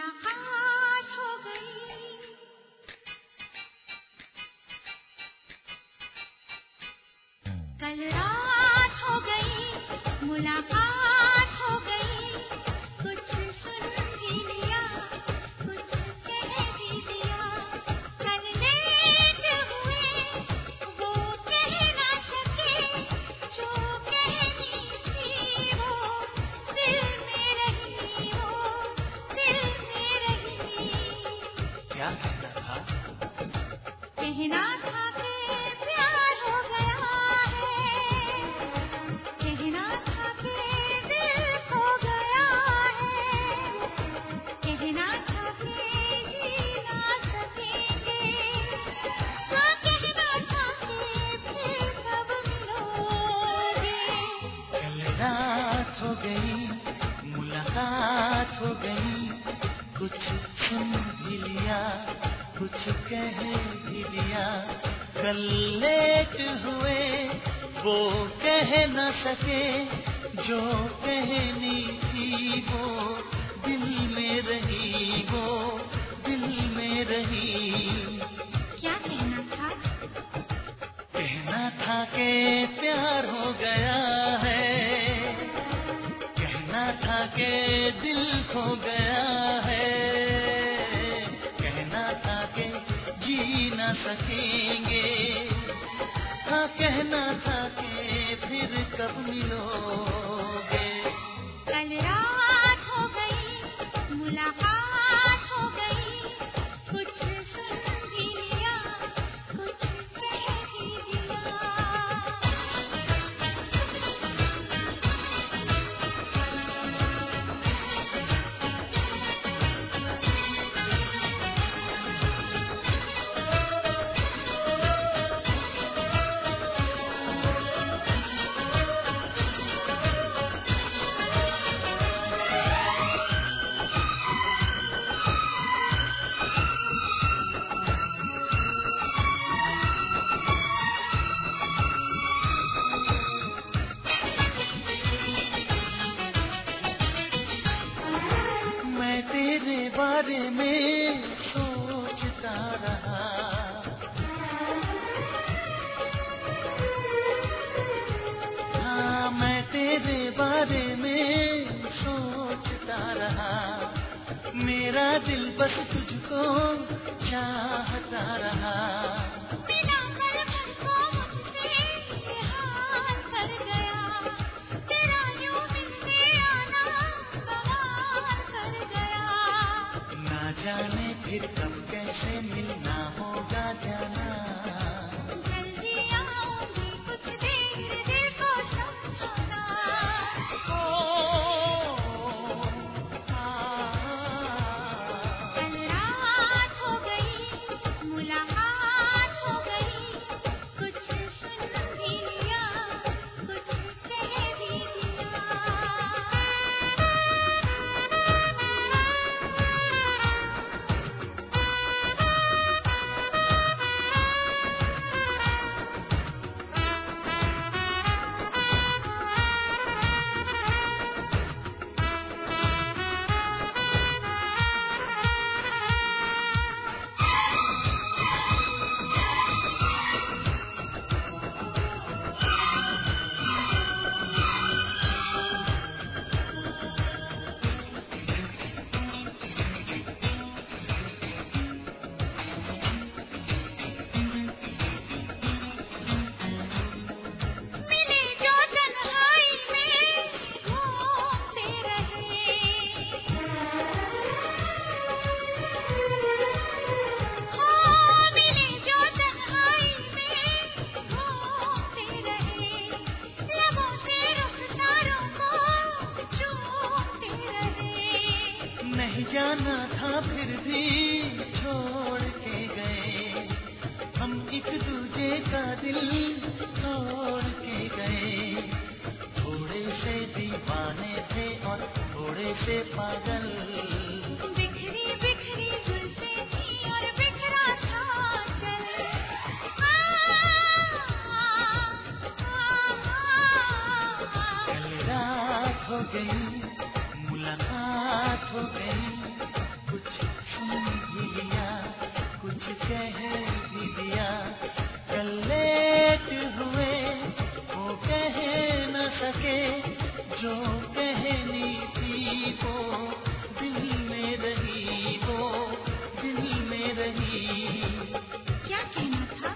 मुलाकात हो गई। कल रात हो गई, मुलाकात हो गई। कुछ सुन भी लिया, कुछ कह भी दिया। कल लेट हुए, वो कह ना सके जो कहनी थी। वो दिल में रही, वो दिल में रही। क्या कहना था? कहना था कि प्यार हो गया है। कहना था कि दिल खो गया है। कहना था कि जी ना सकेंगे। हाँ, कहना था कि फिर कब मिलोगे। कल रात हो गई, मुलाकात हो गई। कुछ सुन भी लिया, कुछ कह भी दिया। कल लेट हुए, वो कह न सके जो कहनी थी। वो दिल में रही, वो दिल में रही। क्या कहना था? कहना था कि प्यार हो गया है। कहना था कि दिल खो गया है। कहना था कि जी ना सकेंगे। हाँ, कहना था कि फिर कब मिलोगे। कल रात हो गई, मुलाकात हो गई। कुछ सुन भी लिया, कुछ कह भी दिया। मैं तेरे बारे में सोचता रहा। हाँ, मैं तेरे बारे में सोचता रहा। मेरा दिल बस तुझको चाहता रहा। बिना पल भर को मुझसे ये हाल कर गया। तेरा यूं मिलने आना कमाल कर गया। ना जाने फिर कब कैसे मिलना होगा जाना। जल्दी आऊंगी, कुछ देर दिल को समझाना। कल रात हो गई, मुलाकात हो गई। कुछ सुन भी लिया, कुछ कह भी दिया। मिले जो तन्हाई में घूमते रहे। हाँ, मिले जो तन्हाई में घूमते रहे। लबों से रुखसारों को चूमते रहे। नहीं जाना था फिर भी छोड़ के गए। हम एक दूजे का दिल तोड़ के गए। थोड़े से दीवाने थे और थोड़े से पागल। बिखरी बिखरी जुल्फें थी और बिखरा था चल। कल रात हो गई, मुलाकात हो गई। कुछ कुछ सुन भी लिया, कुछ कह भी दिया। कल लेट हुए वो कह न सके, जो कहनी थी वो दिल में रही, वो दिल में रही। क्या कहना था?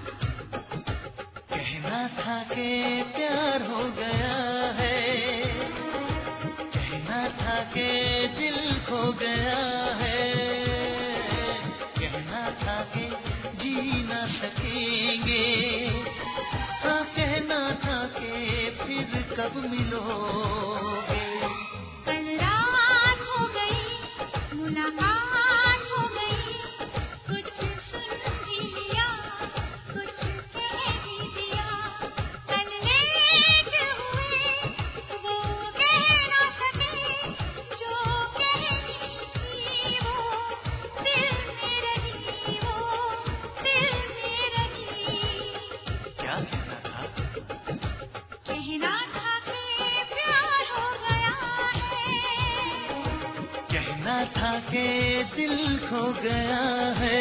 कहना था कि प्यार हो गया है, कहना था कि दिल खो गया है, कहना था कि जी ना सकेंगे, हाँ कहना था कि फिर कब मिलोगे। कल रात हो गई, मुलाकात हो गई, कुछ सुन भी लिया, कुछ कह भी दिया। कल लेट हुए वो कह ना सके, जो कहनी थी वो दिल में रही, वो दिल में रही। क्या कहना था? कहना था कि प्यार हो गया है, कहना था कि दिल खो गया है,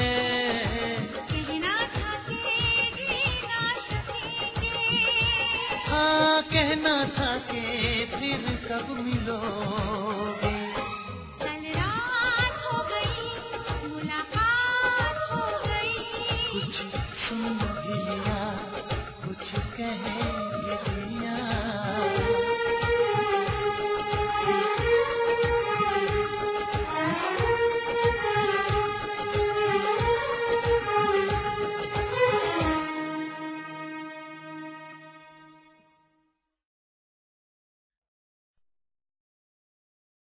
कहना था कि जी ना सकेंगे। हाँ कहना था कि फिर कब मिलोगे। कल रात हो गई, मुलाकात हो गई, कुछ सुन भी लिया, कुछ कह भी दिया।